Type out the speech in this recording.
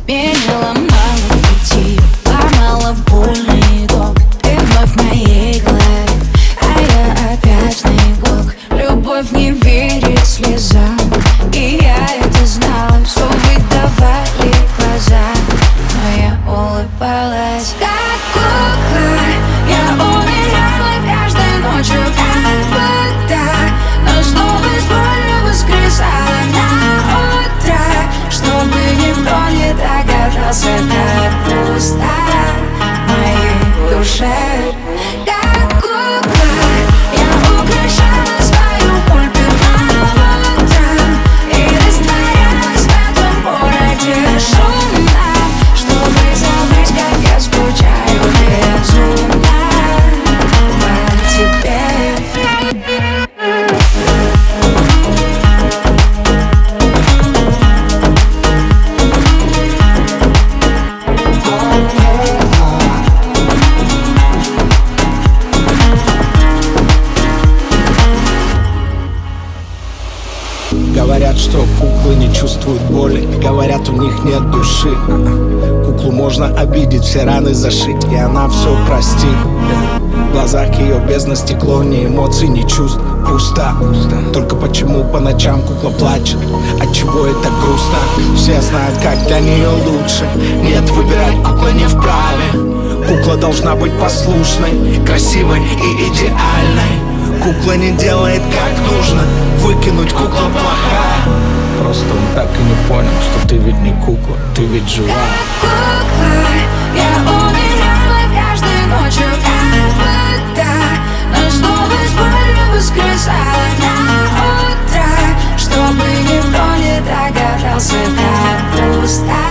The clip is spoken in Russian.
Меня ломало пути, ломало больный год. Ты вновь в моей голове, а я опять на иголках. Любовь не верит слезам, и я это знала. Все выдавали глаза, но я улыбалась как кукла. Я умирала каждой ночью, как бы так, но снова с болью воскресала на утро. Чтобы никто не догадался, как пусто в моей душе. Как кукла я украшала свою боль перламутром и растворялась в этом городе шумно, чтобы забыть, как я скучаю безумно по тебе. Говорят, что куклы не чувствуют боли, говорят, у них нет души. Куклу можно обидеть, все раны зашить, и она все простит. В глазах ее бездна стекло, ни эмоций, ни чувств, пусто. Только почему по ночам кукла плачет? Отчего это грустно? Все знают, как для нее лучше. Нет, выбирать кукла не вправе. Кукла должна быть послушной, красивой и идеальной. Кукла не делает как нужно, выкинуть кукла плохая. Просто он так и не понял, что ты ведь не кукла, ты ведь жива. Как кукла я умирала каждой ночью, как бы так, но снова с болью воскресала на утро. Чтобы никто не догадался, как пусто